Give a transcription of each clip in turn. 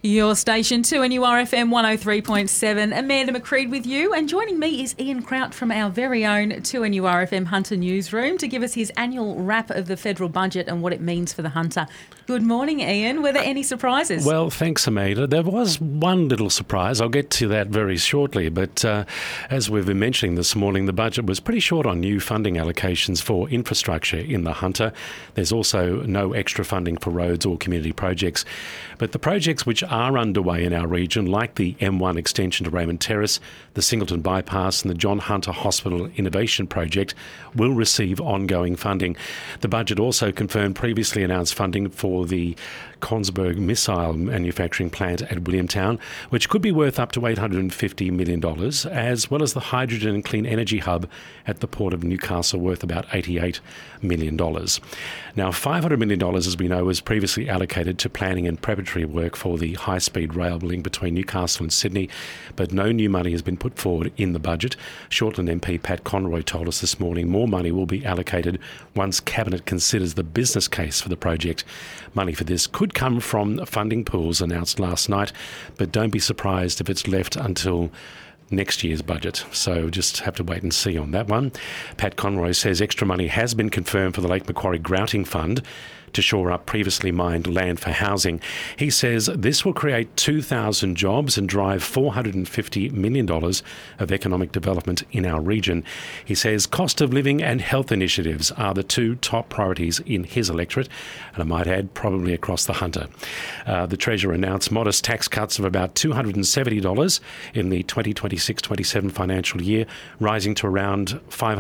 Your station 2NURFM 103.7. Amanda McCreed with you, and joining me is Ian Kraut from our very own 2NURFM Hunter Newsroom to give us his annual wrap of the federal budget and what it means for the Hunter. Good morning, Ian. Were there any surprises? Well, thanks, Amanda. There was one little surprise. I'll get to that very shortly, but as we've been mentioning this morning, the budget was pretty short on new funding allocations for infrastructure in the Hunter. There's also no extra funding for roads or community projects. But the projects which are underway in our region, like the M1 extension to Raymond Terrace, the Singleton Bypass and the John Hunter Hospital Innovation Project, will receive ongoing funding. The budget also confirmed previously announced funding for the Consberg missile manufacturing plant at Williamtown, which could be worth up to $850 million, as well as the hydrogen and clean energy hub at the Port of Newcastle, worth about $88 million. Now, $500 million, as we know, was previously allocated to planning and preparatory work for the high-speed rail link between Newcastle and Sydney, but no new money has been put forward in the budget. Shortland MP Pat Conroy told us this morning more money will be allocated once Cabinet considers the business case for the project. Money for this could come from funding pools announced last night, but don't be surprised if it's left until next year's budget. So just have to wait and see on that one. Pat Conroy says extra money has been confirmed for the Lake Macquarie Grouting Fund to shore up previously mined land for housing. He says this will create 2,000 jobs and drive $450 million of economic development in our region. He says cost of living and health initiatives are the two top priorities in his electorate, and I might add, probably across the Hunter. The Treasurer announced modest tax cuts of about $270 in the 2026-27 financial year, rising to around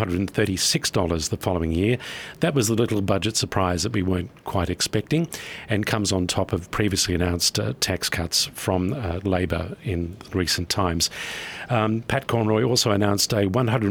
$536 the following year. That was the little budget surprise that we weren't quite expecting, and comes on top of previously announced tax cuts from Labor in recent times. Pat Conroy also announced a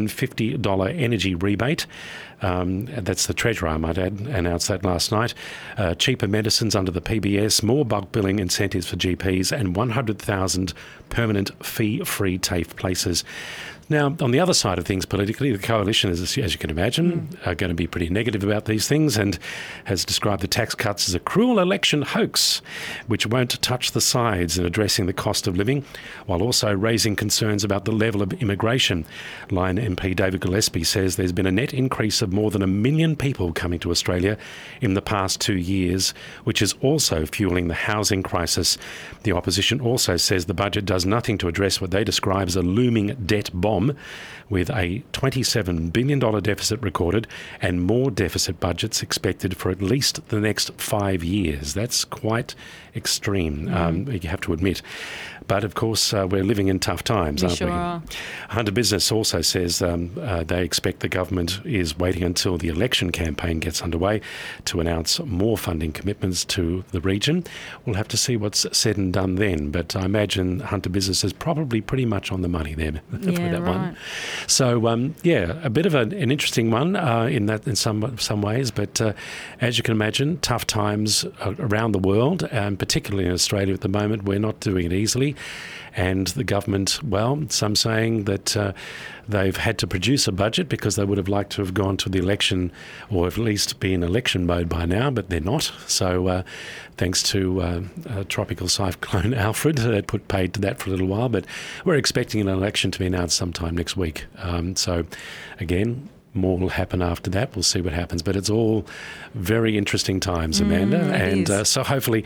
$150 energy rebate. That's the Treasurer, I might add, announced that last night. Cheaper medicines under the PBS, more bulk billing incentives for GPs, and 100,000 permanent fee-free TAFE places. Now, on the other side of things politically, the Coalition, as you can imagine, are going to be pretty negative about these things and has described the tax cuts as a cruel election hoax, which won't touch the sides in addressing the cost of living, while also raising concerns about the level of immigration. Lion MP David Gillespie says there's been a net increase of more than 1 million people coming to Australia in the past 2 years, which is also fueling the housing crisis. The opposition also says the budget does nothing to address what they describe as a looming debt bomb, with a $27 billion deficit recorded and more deficit budgets expected for at least the next 5 years. That's quite extreme, you have to admit. But, of course, we're living in tough times, aren't we? Are. Hunter Business also says they expect the government is waiting until the election campaign gets underway to announce more funding commitments to the region. We'll have to see what's said and done then, but I imagine Hunter Business is probably pretty much on the money there for that one. So, a bit of an interesting one in some ways, but as you can imagine, tough times around the world, and particularly in Australia at the moment. We're not doing it easily. And the government, well, some saying that they've had to produce a budget because they would have liked to have gone to the election or at least be in election mode by now, but they're not. So thanks to Tropical Cyclone Alfred, that put paid to that for a little while. But we're expecting an election to be announced sometime next week. So again, more will happen after that. We'll see what happens. But it's all very interesting times, Amanda. And so hopefully,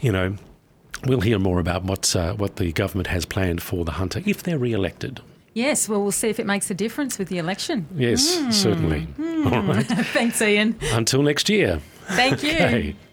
we'll hear more about what the government has planned for the Hunter if they're re-elected. Yes, well, we'll see if it makes a difference with the election. Yes, certainly. All right. Thanks, Ian. Until next year. Thank you. Okay.